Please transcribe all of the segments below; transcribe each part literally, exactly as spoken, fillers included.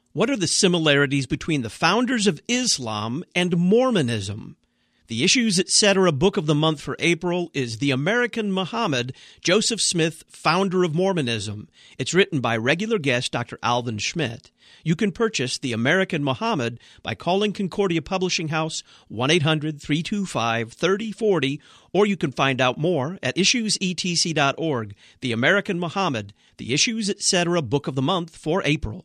What are the similarities between the founders of Islam and Mormonism? The Issues, et cetera book of the month for April is The American Muhammad, Joseph Smith, Founder of Mormonism. It's written by regular guest Doctor Alvin Schmidt. You can purchase The American Muhammad by calling Concordia Publishing House one eight hundred three two five three zero four zero, or you can find out more at issues e t c dot org. The American Muhammad, The Issues, et cetera book of the month for April.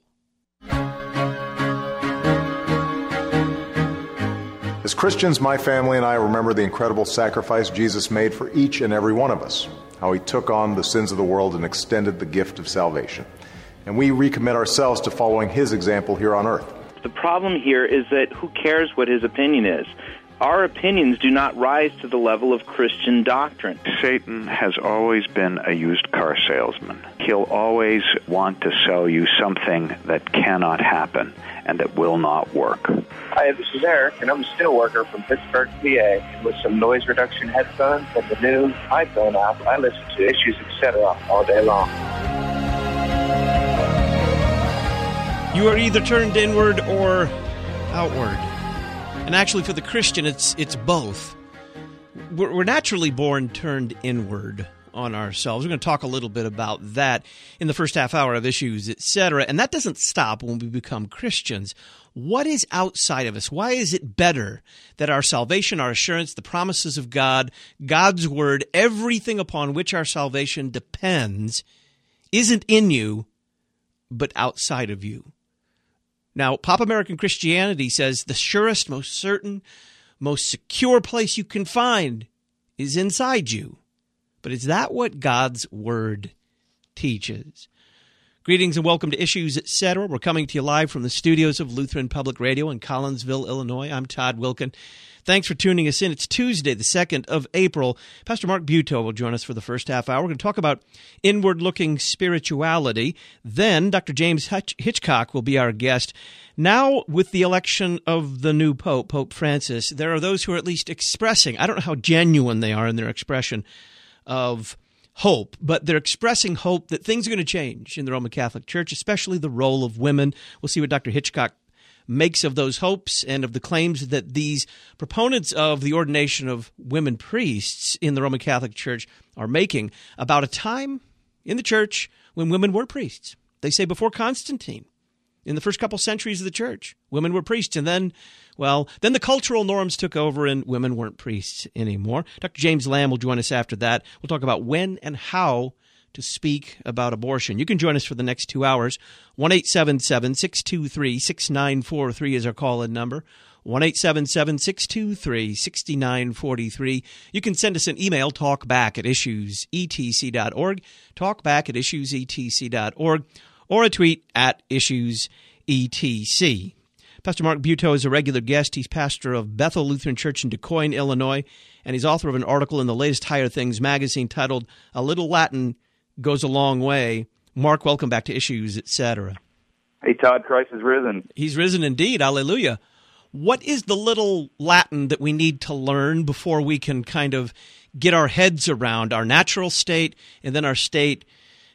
As Christians, my family and I remember the incredible sacrifice Jesus made for each and every one of us, how he took on the sins of the world and extended the gift of salvation. And we recommit ourselves to following his example here on earth. The problem here is that who cares what his opinion is? Our opinions do not rise to the level of Christian doctrine. Satan has always been a used car salesman. He'll always want to sell you something that cannot happen and that will not work. Hi, this is Eric, and I'm a steel worker from Pittsburgh, P A. With some noise reduction headphones and the new iPhone app, I listen to Issues, et cetera all day long. You are either turned inward or outward. And actually, for the Christian, it's it's both. We're, we're naturally born turned inward on ourselves. We're going to talk a little bit about that in the first half hour of Issues, et cetera. And that doesn't stop when we become Christians. What is outside of us? Why is it better that our salvation, our assurance, the promises of God, God's Word, everything upon which our salvation depends, isn't in you, but outside of you? Now, Pop American Christianity says the surest, most certain, most secure place you can find is inside you. But is that what God's Word teaches? Greetings and welcome to Issues, et cetera. We're coming to you live from the studios of Lutheran Public Radio in Collinsville, Illinois. I'm Todd Wilkin. Thanks for tuning us in. It's Tuesday, the second of April. Pastor Mark Butow will join us for the first half hour. We're going to talk about inward-looking spirituality. Then Doctor James Hitch- Hitchcock will be our guest. Now, with the election of the new Pope, Pope Francis, there are those who are at least expressing, I don't know how genuine they are in their expression of hope, but they're expressing hope that things are going to change in the Roman Catholic Church, especially the role of women. We'll see what Doctor Hitchcock makes of those hopes and of the claims that these proponents of the ordination of women priests in the Roman Catholic Church are making about a time in the church when women were priests. They say before Constantine, in the first couple centuries of the church, women were priests. And then, well, then the cultural norms took over and women weren't priests anymore. Doctor James Lamb will join us after that. We'll talk about when and how to speak about abortion. You can join us for the next two hours. one eight seven seven, six two three, six nine four three is our call-in number. one eight seven seven, six two three, six nine four three. You can send us an email, talkback at issues e t c dot org, talkback at issues e t c dot org, or a tweet at issues e t c. Pastor Mark Butow is a regular guest. He's pastor of Bethel Lutheran Church in Du Quoin, Illinois, and he's author of an article in the latest Higher Things magazine titled A Little Latin Goes a Long Way. Mark, welcome back to Issues, et cetera. Hey, Todd, Christ is risen. He's risen indeed. Hallelujah. What is the little Latin that we need to learn before we can kind of get our heads around our natural state and then our state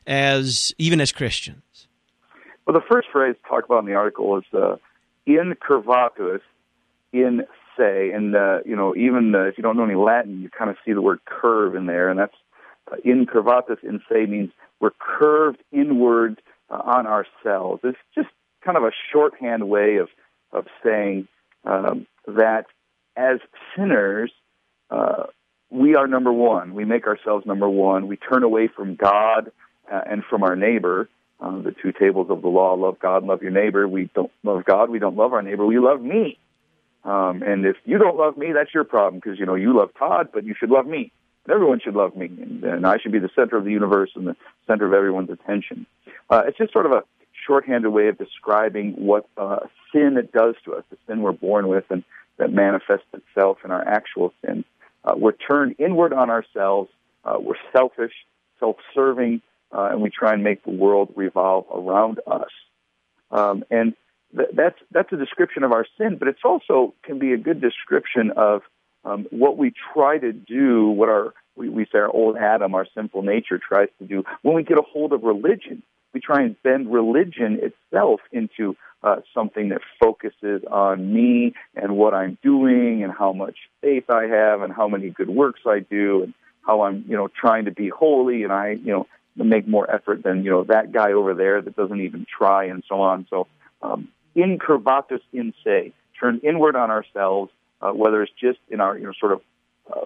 as even as Christians? Well, the first phrase talked about in the article is uh, in curvatus, in se. And, uh, you know, even uh, if you don't know any Latin, you kind of see the word curve in there, and that's Uh, in curvatus in se means we're curved inward uh, on ourselves. It's just kind of a shorthand way of, of saying um, that as sinners, uh, we are number one. We make ourselves number one. We turn away from God uh, and from our neighbor. Uh, the two tables of the law, love God, love your neighbor. We don't love God. We don't love our neighbor. We love me. Um, and if you don't love me, that's your problem because, you know, you love Todd, but you should love me. Everyone should love me, and, and I should be the center of the universe and the center of everyone's attention. Uh, it's just sort of a shorthanded way of describing what uh, sin it does to us, the sin we're born with and that manifests itself in our actual sin. Uh, we're turned inward on ourselves. Uh, we're selfish, self-serving, uh, and we try and make the world revolve around us. Um, and th- that's that's a description of our sin, but it's also can be a good description of Um, what we try to do, what our we, we say our old Adam, our sinful nature, tries to do when we get a hold of religion. we try and bend religion itself into uh, something that focuses on me and what I'm doing and how much faith I have and how many good works I do and how I'm, you know, trying to be holy and I, you know, make more effort than, you know, that guy over there that doesn't even try and so on. So, um, incurvatus in se, turn inward on ourselves, uh, whether it's just in our, you know, sort of uh,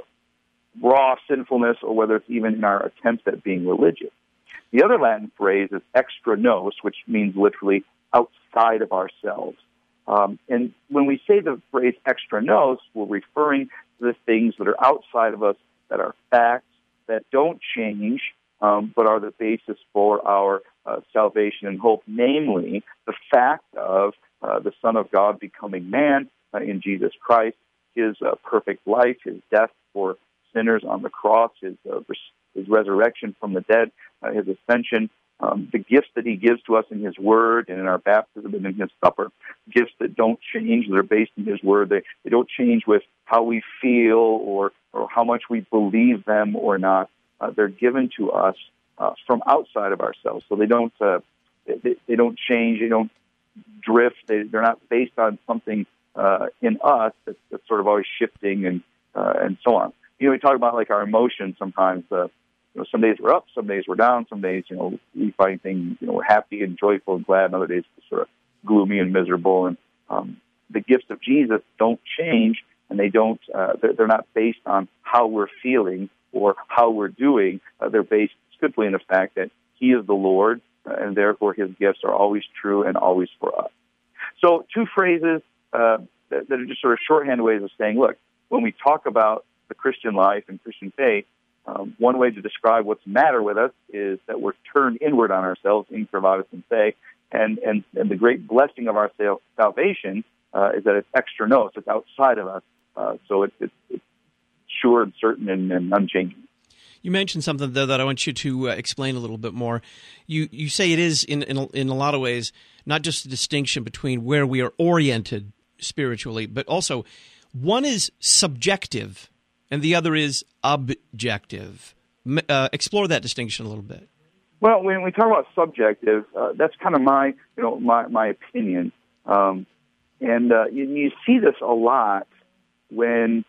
raw sinfulness or whether it's even in our attempts at being religious. The other Latin phrase is extra nos, which means literally outside of ourselves. Um, and when we say the phrase extra nos, we're referring to the things that are outside of us, that are facts, that don't change, um, but are the basis for our uh, salvation and hope, namely the fact of uh, the Son of God becoming man uh, in Jesus Christ, his uh, perfect life, his death for sinners on the cross, his, uh, his resurrection from the dead, uh, his ascension, um, the gifts that he gives to us in his word and in our baptism and in his supper, gifts that don't change, they're based in his word. They, they don't change with how we feel or, or how much we believe them or not. Uh, they're given to us uh, from outside of ourselves. So they don't uh, they, they don't change, they don't drift, they, they're not based on something uh, in us that's, that's sort of always shifting and uh, and so on. You know, we talk about like our emotions sometimes. Uh, you know, some days we're up, some days we're down, some days, you know, we find things, you know, we're happy and joyful and glad, and other days we're sort of gloomy and miserable. And um, the gifts of Jesus don't change, and they don't, uh, they're, they're not based on how we're feeling or how we're doing. Uh, they're based simply in the fact that he is the Lord, uh, and therefore his gifts are always true and always for us. So two phrases uh, that, that are just sort of shorthand ways of saying, look, when we talk about the Christian life and Christian faith, um, one way to describe what's the matter with us is that we're turned inward on ourselves, incurvatus in se, and, and, and the great blessing of our sal- salvation uh, is that it's extra nos, it's outside of us, uh, so it's, it's, it's sure and certain and, and unchanging. You mentioned something, though, that I want you to uh, explain a little bit more. You you say it is, in, in, a, in a lot of ways, not just a distinction between where we are oriented spiritually, but also one is subjective and the other is objective. Uh, explore that distinction a little bit. Well, when we talk about subjective, uh, that's kind of my, you know, my, my opinion. Um, and uh, you, you see this a lot when,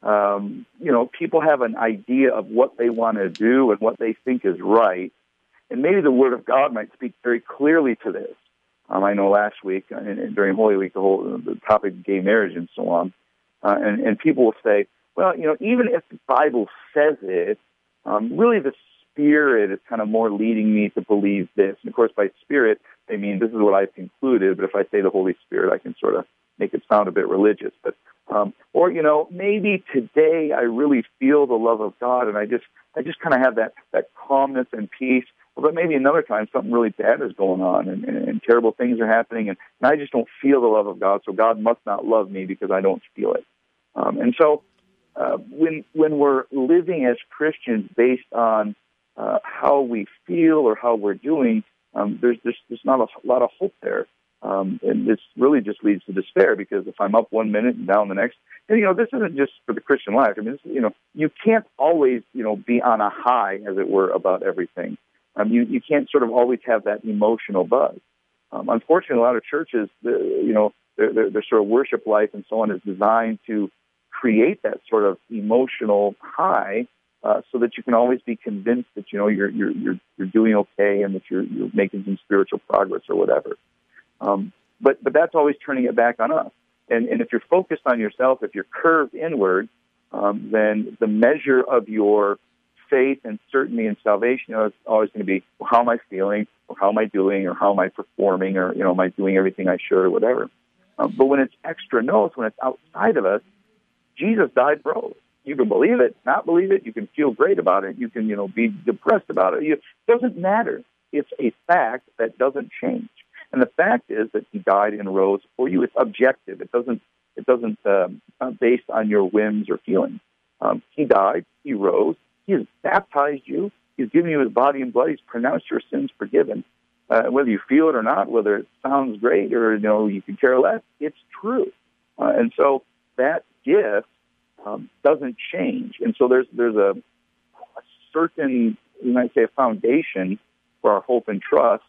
um, you know, people have an idea of what they want to do and what they think is right. And maybe the Word of God might speak very clearly to this. Um, I know last week, uh, during Holy Week, the whole the topic of gay marriage and so on. Uh, and, and people will say, well, you know, even if the Bible says it, um, really the Spirit is kind of more leading me to believe this. And, of course, by Spirit, they mean this is what I've concluded, but if I say the Holy Spirit, I can sort of make it sound a bit religious. But um, or, you know, maybe today I really feel the love of God, and I just I just kind of have that, that calmness and peace. But maybe another time something really bad is going on, and, and, and terrible things are happening, and, and I just don't feel the love of God, so God must not love me because I don't feel it. Um, and so uh, when when we're living as Christians based on uh, how we feel or how we're doing, um, there's, there's there's not a lot of hope there. Um, and this really just leads to despair, because if I'm up one minute and down the next, and, you know, this isn't just for the Christian life. I mean, this, you know, you can't always, you know, be on a high, as it were, about everything. Um, you, you can't sort of always have that emotional buzz. Um, unfortunately, a lot of churches, the, you know, their, their, their sort of worship life and so on is designed to create that sort of emotional high, uh, so that you can always be convinced that, you know, you're you're you're, you're doing okay and that you're you're making some spiritual progress or whatever. Um, but but that's always turning it back on us. And and if you're focused on yourself, if you're curved inward, um, then the measure of your faith and certainty in salvation is always going to be, well, how am I feeling, or how am I doing, or how am I performing, or, you know, am I doing everything I should, or whatever. Um, but when it's extra nos, when it's outside of us, Jesus died for us. You can believe it, not believe it. You can feel great about it. You can, you know, be depressed about it. You, it doesn't matter. It's a fact that doesn't change. And the fact is that he died and rose for you. It's objective. It doesn't. It doesn't. Um, it's not based on your whims or feelings. Um, he died. He rose. He has baptized you. He's given you his body and blood. He's pronounced your sins forgiven. Uh, whether you feel it or not, whether it sounds great or, you know, you can care less, it's true. Uh, and so that gift um, doesn't change. And so there's there's a, a certain, you might say, a foundation for our hope and trust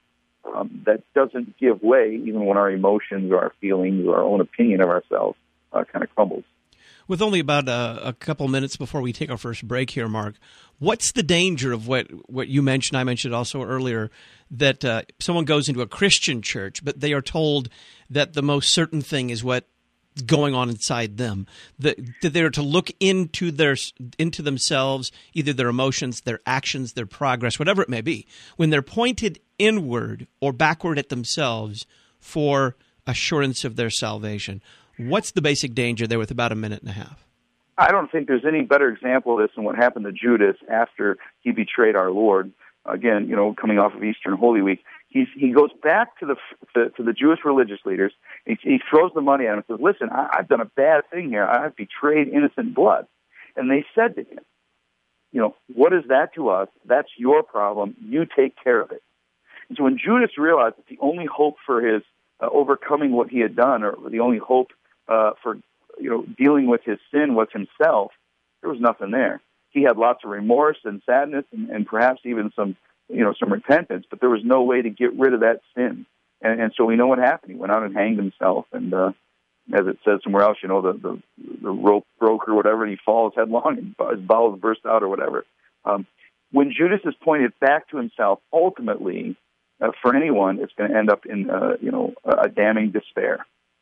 um, that doesn't give way even when our emotions or our feelings or our own opinion of ourselves uh, kind of crumbles. With only about a, a couple minutes before we take our first break here, Mark, what's the danger of what, what you mentioned, I mentioned also earlier, that uh, someone goes into a Christian church, but they are told that the most certain thing is what's going on inside them, that, that they're to look into their into themselves, either their emotions, their actions, their progress, whatever it may be, when they're pointed inward or backward at themselves for assurance of their salvation. What's the basic danger there with about a minute and a half? I don't think there's any better example of this than what happened to Judas after he betrayed our Lord. Again, you know, coming off of Easter and Holy Week, he's, he goes back to the to, to the Jewish religious leaders. He, he throws the money at them and says, "Listen, I, I've done a bad thing here. I've betrayed innocent blood." And they said to him, "You know, what is that to us? That's your problem. You take care of it." And so when Judas realized that the only hope for his uh, overcoming what he had done, or the only hope uh, for you know dealing with his sin was himself, there was nothing there. He had lots of remorse and sadness and, and perhaps even some, you know, some repentance, but there was no way to get rid of that sin. And, and so we know what happened. He went out and hanged himself, and uh, as it says somewhere else, you know, the, the, the rope broke or whatever, and he falls headlong, and his bowels burst out or whatever. Um, when Judas is pointed back to himself, ultimately, uh, for anyone, it's going to end up in, uh, you know, a damning despair.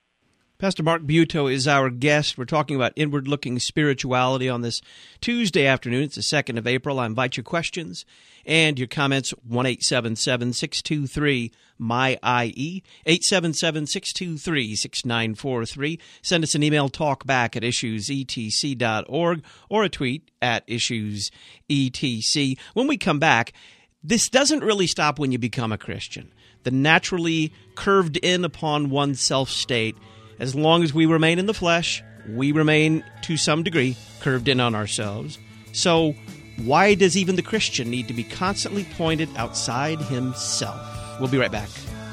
Pastor Mark Buetow is our guest. We're talking about inward-looking spirituality on this Tuesday afternoon. It's the second of April. I invite your questions and your comments, one eight seven seven, six two three, M Y I E, eight seven seven, six two three, six nine four three. Send us an email, talkback at issues e t c dot org, or a tweet at issues e t c. When we come back, this doesn't really stop when you become a Christian. The naturally curved in upon oneself state, as long as we remain in the flesh, we remain, to some degree, curved in on ourselves. So why does even the Christian need to be constantly pointed outside himself? We'll be right back.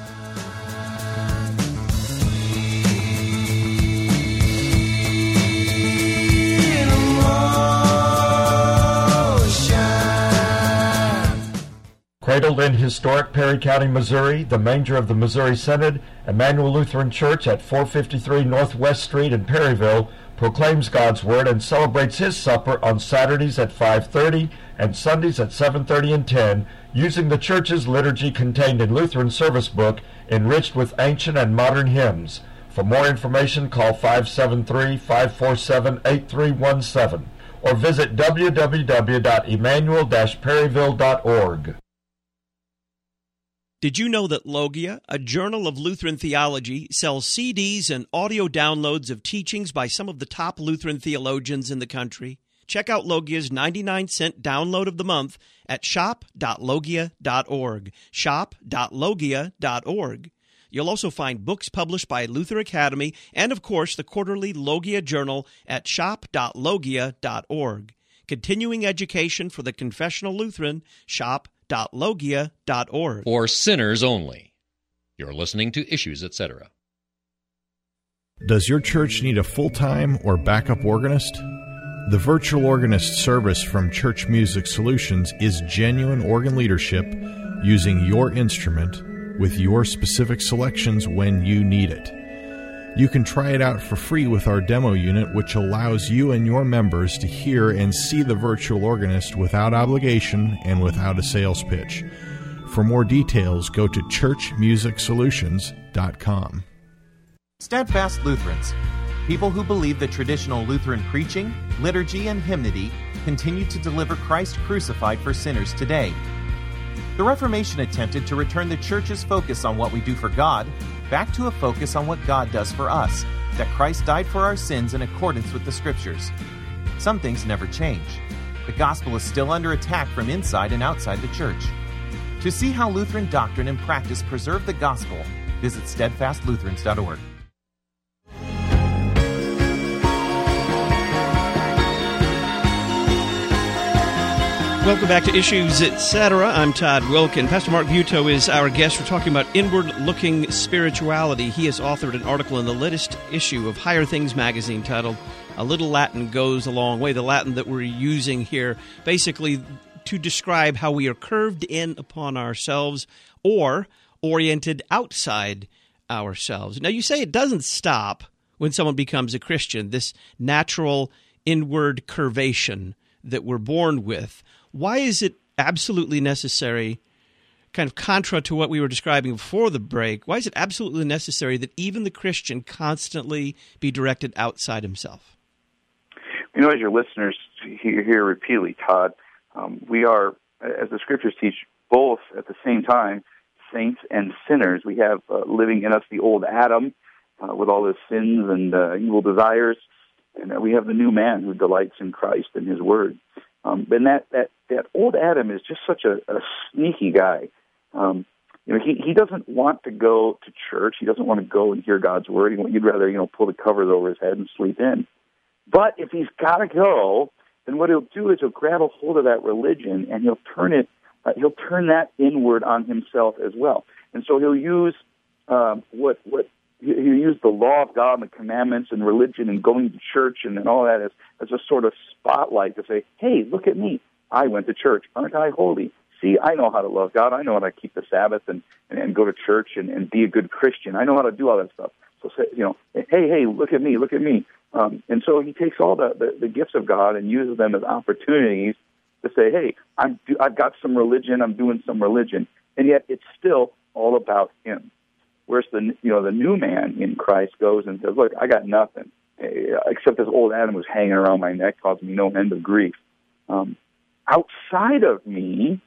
Cradled in historic Perry County, Missouri, the manger of the Missouri Synod, Emmanuel Lutheran Church at four fifty-three Northwest Street in Perryville proclaims God's Word and celebrates His supper on Saturdays at five thirty and Sundays at seven thirty and ten, using the church's liturgy contained in Lutheran Service Book, enriched with ancient and modern hymns. For more information, call five seven three, five four seven, eight three one seven or visit w w w dot emmanuel dash perryville dot org. Did you know that Logia, a journal of Lutheran theology, sells C Ds and audio downloads of teachings by some of the top Lutheran theologians in the country? Check out Logia's ninety-nine cent download of the month at shop dot logia dot org, shop dot logia dot org. You'll also find books published by Luther Academy and, of course, the quarterly Logia Journal at shop dot logia dot org. Continuing education for the confessional Lutheran, shop dot logia dot org. For sinners only. You're listening to Issues, et cetera. Does your church need a full-time or backup organist? The virtual organist service from Church Music Solutions is genuine organ leadership using your instrument with your specific selections when you need it. You can try it out for free with our demo unit, which allows you and your members to hear and see the virtual organist without obligation and without a sales pitch. For more details, go to church music solutions dot com. Steadfast Lutherans, people who believe that traditional Lutheran preaching, liturgy, and hymnody continue to deliver Christ crucified for sinners today. The Reformation attempted to return the Church's focus on what we do for God back to a focus on what God does for us, that Christ died for our sins in accordance with the Scriptures. Some things never change. The gospel is still under attack from inside and outside the Church. To see how Lutheran doctrine and practice preserve the gospel, visit steadfast lutherans dot org. Welcome back to Issues, et cetera. I'm Todd Wilkin. Pastor Mark Buetow is our guest. We're talking about inward-looking spirituality. He has authored an article in the latest issue of Higher Things magazine titled, A Little Latin Goes a Long Way, the Latin that we're using here, basically to describe how we are curved in upon ourselves, or oriented outside ourselves. Now, you say it doesn't stop when someone becomes a Christian, this natural inward curvation that we're born with. Why is it absolutely necessary, kind of contra to what we were describing before the break, why is it absolutely necessary that even the Christian constantly be directed outside himself? You know, as your listeners hear, hear repeatedly, Todd, um, we are, as the Scriptures teach, both at the same time, saints and sinners. We have uh, living in us the old Adam uh, with all his sins and uh, evil desires, and uh, we have the new man who delights in Christ and his word. Um, and that, that, that old Adam is just such a, a sneaky guy. Um, you know, he, he doesn't want to go to church. He doesn't want to go and hear God's word. He'd rather, you know, pull the covers over his head and sleep in. But if he's got to go, then what he'll do is he'll grab a hold of that religion and he'll turn it, uh, he'll turn that inward on himself as well. And so he'll use um, what what he'll use the law of God and the commandments and religion and going to church and, and all that as as a sort of spotlight to say, hey, look at me. I went to church. Aren't I holy? See, I know how to love God. I know how to keep the Sabbath and, and, and go to church and, and be a good Christian. I know how to do all that stuff. So, say, you know, hey, hey, look at me, look at me. Um, and so he takes all the, the, the gifts of God and uses them as opportunities to say, hey, I'm, I've got some religion, I'm doing some religion. And yet it's still all about him. Whereas the, you know, the new man in Christ goes and says, look, I got nothing, except this old Adam who's hanging around my neck, causing me no end of grief. Um, outside of me,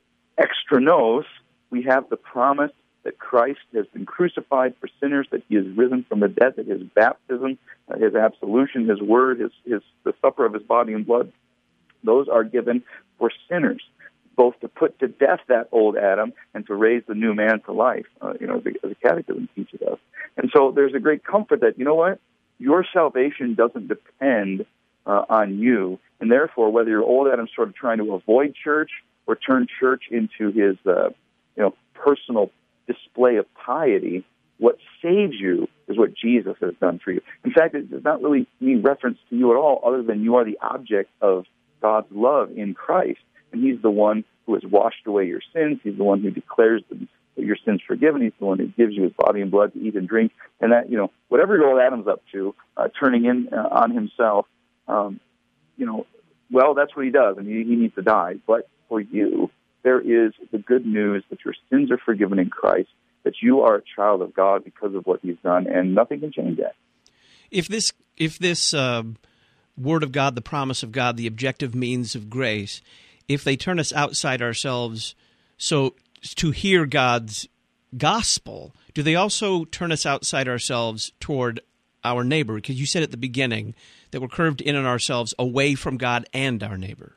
extra nos, we have the promise that Christ has been crucified for sinners, that he is risen from the dead, that his baptism, uh, his absolution, his word, his, his the supper of his body and blood, those are given for sinners, both to put to death that old Adam and to raise the new man to life, uh, you know, as the, as the Catechism teaches us. And so there's a great comfort that, you know what, your salvation doesn't depend uh, on you, and therefore, whether your old Adam's sort of trying to avoid church or turn church into his, uh, you know, personal display of piety, what saves you is what Jesus has done for you. In fact, it does not really mean reference to you at all, other than you are the object of God's love in Christ, and he's the one who has washed away your sins. He's the one who declares them, your sins forgiven. He's the one who gives you his body and blood to eat and drink. And that, you know, whatever your old Adam's up to, uh, turning in uh, on himself, um, you know, well, that's what he does, and he, he needs to die. But for you, there is the good news that your sins are forgiven in Christ, that you are a child of God because of what he's done, and nothing can change that. If this, if this uh, word of God, the promise of God, the objective means of grace, if they turn us outside ourselves, so to hear God's gospel, do they also turn us outside ourselves toward our neighbor? Because you said at the beginning that we're curved in on ourselves away from God and our neighbor.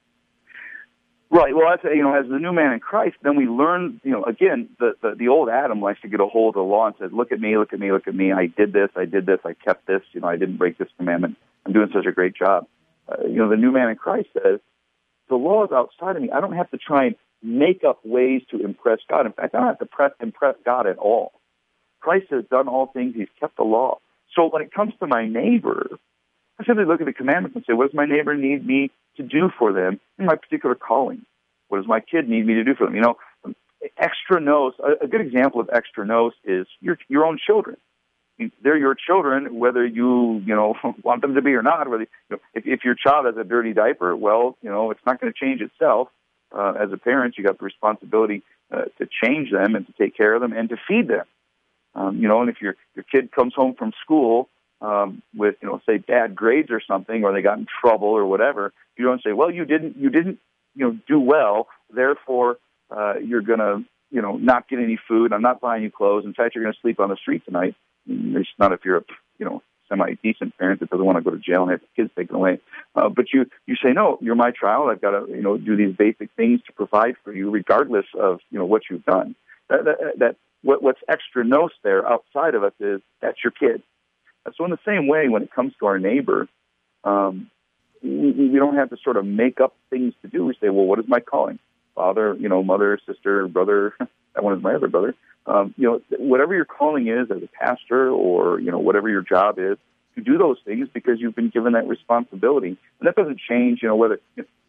Right. Well, that's, you know, as the new man in Christ, then we learn, you know, again, the, the, the old Adam likes to get a hold of the law and says, look at me, look at me, look at me. I did this, I did this, I kept this, you know, I didn't break this commandment. I'm doing such a great job. Uh, you know, the new man in Christ says, the law is outside of me. I don't have to try and make up ways to impress God. In fact, I don't have to press, impress God at all. Christ has done all things. He's kept the law. So when it comes to my neighbor, I simply look at the commandments and say, what does my neighbor need me to do for them in my particular calling? What does my kid need me to do for them? You know, extra nos, a, a good example of extra nos is your your own children. They're your children, whether you, you know, want them to be or not. Whether, you know, if, if your child has a dirty diaper, well, you know, it's not going to change itself. Uh, as a parent, you got the responsibility uh, to change them and to take care of them and to feed them. Um, you know, and if your your kid comes home from school um, with, you know, say bad grades or something, or they got in trouble or whatever, you don't say, well, you didn't, you didn't, you know, do well, therefore uh, you're going to, you know, not get any food. I'm not buying you clothes. In fact, you're going to sleep on the street tonight. It's not if you're a, you know, semi-decent parent that doesn't want to go to jail and have the kids taken away. Uh, but you, you say, no, you're my child. I've got to, you know, do these basic things to provide for you regardless of, you know, what you've done. That, that, that what, what's extra nos there outside of us is that's your kid. So in the same way, when it comes to our neighbor, um, we, we don't have to sort of make up things to do. We say, well, what is my calling? Father, you know, mother, sister, brother. That one is my other brother. Um, you know, whatever your calling is as a pastor or, you know, whatever your job is, you do those things because you've been given that responsibility. And that doesn't change, you know, whether, you know,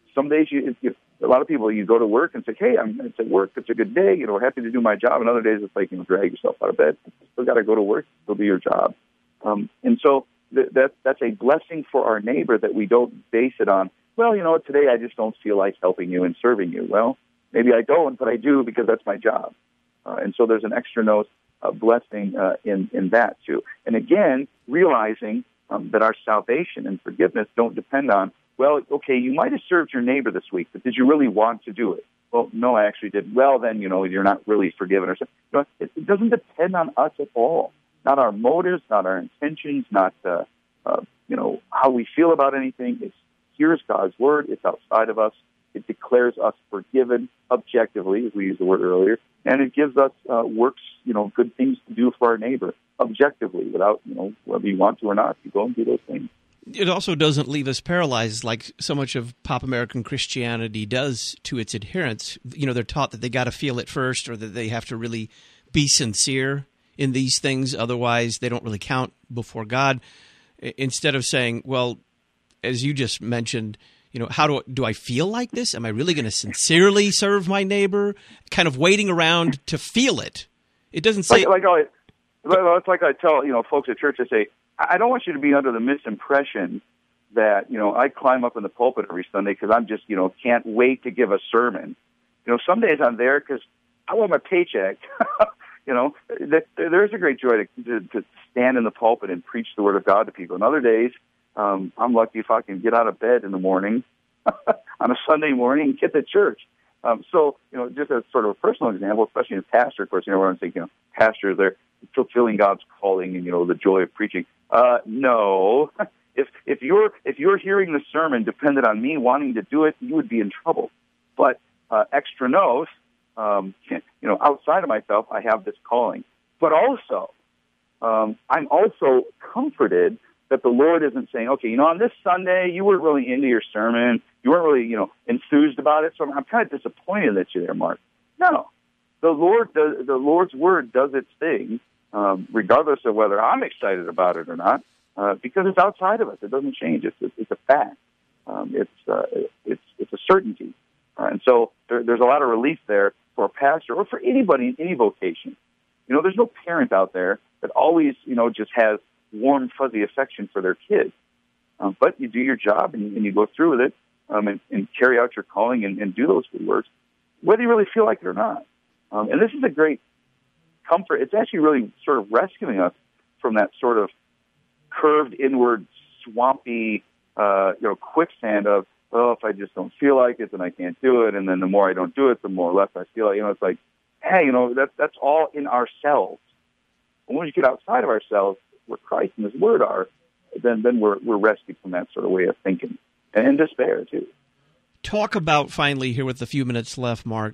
some days you, you a lot of people, you go to work and say, hey, I'm it's at work, it's a good day, you know, happy to do my job. And other days it's like, you know, drag yourself out of bed. You still got to go to work, still do your job. Um, and so th- that that's a blessing for our neighbor that we don't base it on, well, you know, today I just don't feel like helping you and serving you. Well, maybe I don't, but I do because that's my job. Uh, and so there's an extra note of blessing uh, in, in that too. And again, realizing um, that our salvation and forgiveness don't depend on, well, okay, you might have served your neighbor this week, but did you really want to do it? Well, no, I actually didn't. Well, then, you know, you're not really forgiven or something. You know, it, it doesn't depend on us at all. Not our motives, not our intentions, not, uh, uh, you know, how we feel about anything. It's here's God's word. It's outside of us. It declares us forgiven objectively, as we used the word earlier, and it gives us uh, works, you know, good things to do for our neighbor objectively without, you know, whether you want to or not. You go and do those things. It also doesn't leave us paralyzed like so much of pop American Christianity does to its adherents. You know, they're taught that they got to feel it first or that they have to really be sincere in these things. Otherwise, they don't really count before God. Instead of saying, well, as you just mentioned, you know, how do, do I feel like this? Am I really going to sincerely serve my neighbor? Kind of waiting around to feel it. It doesn't say... Like, like, I, it's like I tell, you know, folks at church, I say, I don't want you to be under the misimpression that, you know, I climb up in the pulpit every Sunday because I'm just, you know, can't wait to give a sermon. You know, some days I'm there because I want my paycheck. You know, there's a great joy to, to, to stand in the pulpit and preach the Word of God to people. And other days, um, I'm lucky if I can get out of bed in the morning on a Sunday morning and get to church. Um, so, you know, just as sort of a personal example, especially as a pastor, of course, you know, everyone's thinking, you know, pastors, they're fulfilling God's calling and, you know, the joy of preaching. Uh, no. If if you're if you're hearing the sermon dependent on me wanting to do it, you would be in trouble. But uh, extra nos, um, you know, outside of myself, I have this calling. But also, um, I'm also comforted that the Lord isn't saying, okay, you know, on this Sunday, you weren't really into your sermon. You weren't really, you know, enthused about it. So I'm, I'm kind of disappointed that you're there, Mark. No. The Lord does, the Lord's word does its thing, um, regardless of whether I'm excited about it or not, uh, because it's outside of us. It doesn't change. It's, it's, it's a fact. Um, it's, uh, it's, it's a certainty. Uh, and so there, there's a lot of relief there for a pastor or for anybody in any vocation. You know, there's no parent out there that always, you know, just has warm, fuzzy affection for their kids. Um, but you do your job and, and you go through with it um, and, and carry out your calling and, and do those good works, whether you really feel like it or not. Um, and this is a great comfort. It's actually really sort of rescuing us from that sort of curved inward, swampy, uh, you know, quicksand of, oh, if I just don't feel like it, then I can't do it. And then the more I don't do it, the more less I feel like, you know, it's like, hey, you know, that, that's all in ourselves. And when you get outside of ourselves, where Christ and His Word are, then then we're we're rescued from that sort of way of thinking and, and despair too. Talk about finally here with the few minutes left, Mark,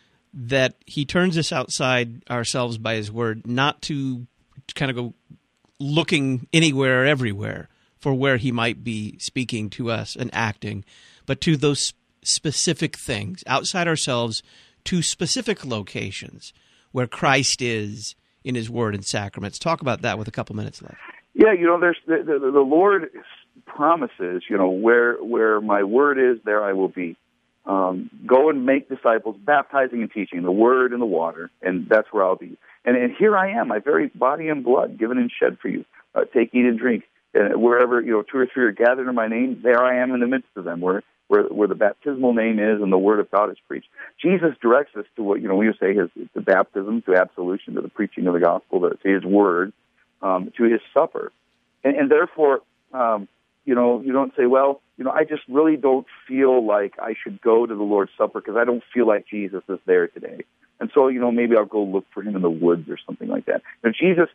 that He turns us outside ourselves by His Word, not to kind of go looking anywhere or everywhere for where He might be speaking to us and acting, but to those specific things outside ourselves, to specific locations where Christ is in His Word and sacraments. Talk about that with a couple minutes left. Yeah, you know, there's the, the, the Lord promises, you know, where where my Word is, there I will be. Um, go and make disciples, baptizing and teaching, the Word and the water, and that's where I'll be. And, and here I am, my very body and blood given and shed for you. Uh, take, eat, and drink. And wherever, you know, two or three are gathered in my name, there I am in the midst of them, where where where the baptismal name is and the Word of God is preached. Jesus directs us to what, you know, we would say his to baptism, to absolution, to the preaching of the gospel, to, to His Word, um, to His supper. And, and therefore, um, you know, you don't say, well, you know, I just really don't feel like I should go to the Lord's Supper because I don't feel like Jesus is there today. And so, you know, maybe I'll go look for Him in the woods or something like that. Now, Jesus,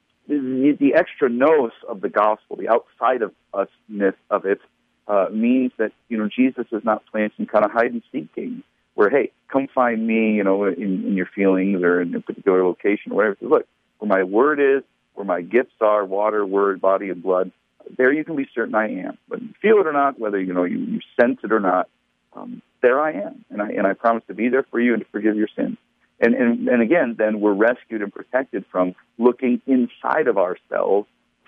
the, the extra nos of the gospel, the outside of us-ness of it, Uh, means that, you know, Jesus is not playing some kind of hide-and-seek game where, hey, come find me, you know, in, in your feelings or in a particular location or whatever. He says, look, where my Word is, where my gifts are, water, Word, body, and blood, there you can be certain I am. But you feel it or not, whether, you know, you, you sense it or not, um, there I am. And I and I promise to be there for you and to forgive your sins. And, and, and again, then we're rescued and protected from looking inside of ourselves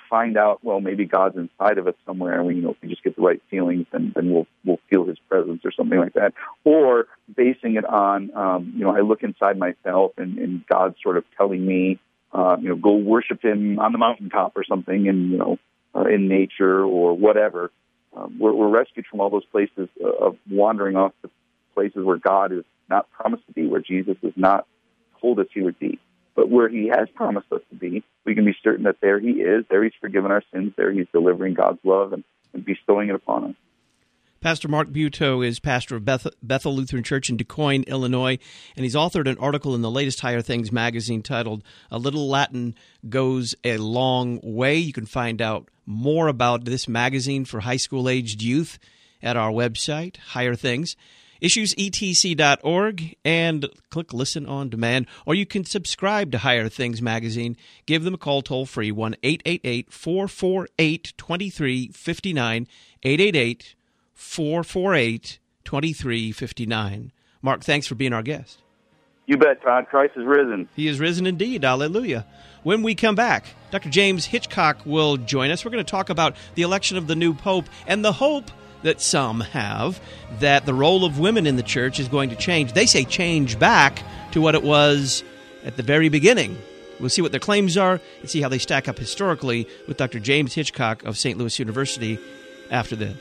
find out, well, maybe God's inside of us somewhere, and we, you know, if we just get the right feelings, then, then we'll we'll feel His presence or something like that. Or basing it on, um, you know, I look inside myself, and, and God's sort of telling me, uh, you know, go worship Him on the mountaintop or something, and you know, uh, in nature or whatever. Um, we're, we're rescued from all those places uh, of wandering off to places where God is not promised to be, where Jesus is not told us He would be. But where He has promised us to be, we can be certain that there He is, there He's forgiven our sins, there He's delivering God's love and, and bestowing it upon us. Pastor Mark Buetow is pastor of Beth- Bethel Lutheran Church in DuQuoin, Illinois, and he's authored an article in the latest Higher Things magazine titled "A Little Latin Goes a Long Way." You can find out more about this magazine for high school-aged youth at our website, Higher Things. issues e t c dot org, and click Listen on Demand, or you can subscribe to Higher Things magazine. Give them a call toll-free, one eight eight eight, four four eight, two three five nine, eight eight eight, four four eight, two three five nine. Mark, thanks for being our guest. You bet, Todd. Christ is risen. He is risen indeed. Hallelujah. When we come back, Doctor James Hitchcock will join us. We're going to talk about the election of the new pope and the hope that some have that the role of women in the church is going to change. They say change back to what it was at the very beginning. We'll see what their claims are and see how they stack up historically with Doctor James Hitchcock of Saint Louis University after this.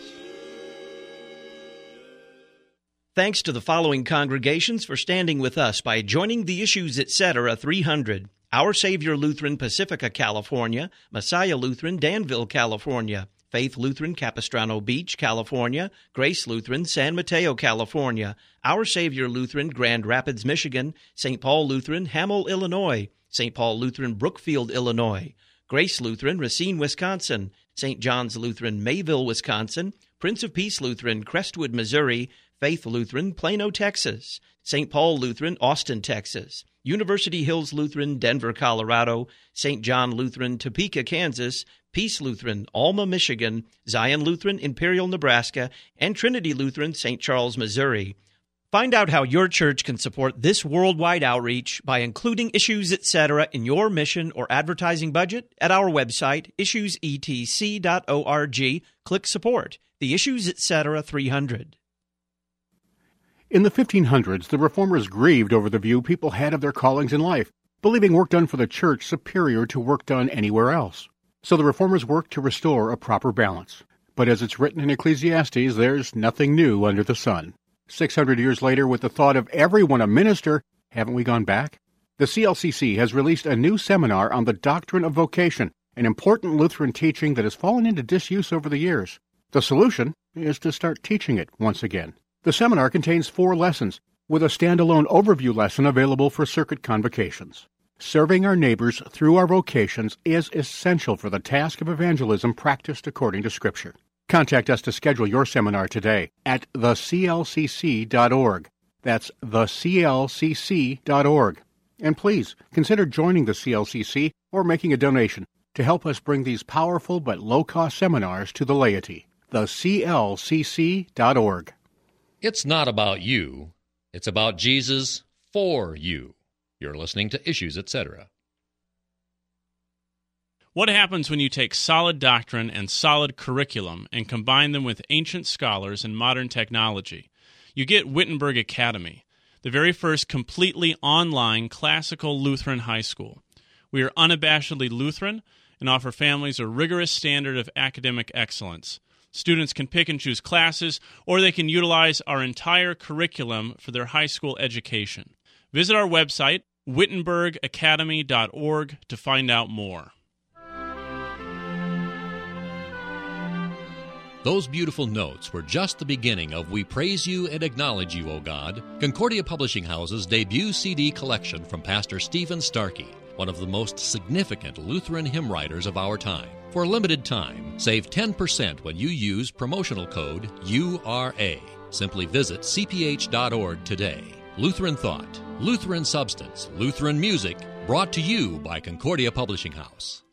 Thanks to the following congregations for standing with us by joining the Issues Etc. three hundred. Our Savior Lutheran, Pacifica, California; Messiah Lutheran, Danville, California; Faith Lutheran, Capistrano Beach, California; Grace Lutheran, San Mateo, California; Our Savior Lutheran, Grand Rapids, Michigan; Saint Paul Lutheran, Hamel, Illinois; Saint Paul Lutheran, Brookfield, Illinois; Grace Lutheran, Racine, Wisconsin; Saint John's Lutheran, Mayville, Wisconsin; Prince of Peace Lutheran, Crestwood, Missouri; Faith Lutheran, Plano, Texas; Saint Paul Lutheran, Austin, Texas; University Hills Lutheran, Denver, Colorado; Saint John Lutheran, Topeka, Kansas; Peace Lutheran, Alma, Michigan; Zion Lutheran, Imperial, Nebraska; and Trinity Lutheran, Saint Charles, Missouri. Find out how your church can support this worldwide outreach by including Issues Etc. in your mission or advertising budget at our website, issues e t c dot org. Click Support. The Issues Etc. three hundred. In the fifteen hundreds, the Reformers grieved over the view people had of their callings in life, believing work done for the church superior to work done anywhere else. So the Reformers worked to restore a proper balance. But as it's written in Ecclesiastes, there's nothing new under the sun. Six hundred years later, with the thought of everyone a minister, haven't we gone back? The C L C C has released a new seminar on the doctrine of vocation, an important Lutheran teaching that has fallen into disuse over the years. The solution is to start teaching it once again. The seminar contains four lessons, with a standalone overview lesson available for circuit convocations. Serving our neighbors through our vocations is essential for the task of evangelism practiced according to Scripture. Contact us to schedule your seminar today at the c l c c dot org. That's the c l c c dot org. And please, consider joining the C L C C or making a donation to help us bring these powerful but low-cost seminars to the laity. the c l c c dot org. It's not about you. It's about Jesus for you. You're listening to Issues Etc. What happens when you take solid doctrine and solid curriculum and combine them with ancient scholars and modern technology? You get Wittenberg Academy, the very first completely online classical Lutheran high school. We are unabashedly Lutheran and offer families a rigorous standard of academic excellence. Students can pick and choose classes, or they can utilize our entire curriculum for their high school education. Visit our website, wittenberg academy dot org, to find out more. Those beautiful notes were just the beginning of We Praise You and Acknowledge You, O God, Concordia Publishing House's debut C D collection from Pastor Stephen Starkey, one of the most significant Lutheran hymn writers of our time. For a limited time, save ten percent when you use promotional code U R A. Simply visit c p h dot org today. Lutheran Thought, Lutheran Substance, Lutheran Music, brought to you by Concordia Publishing House.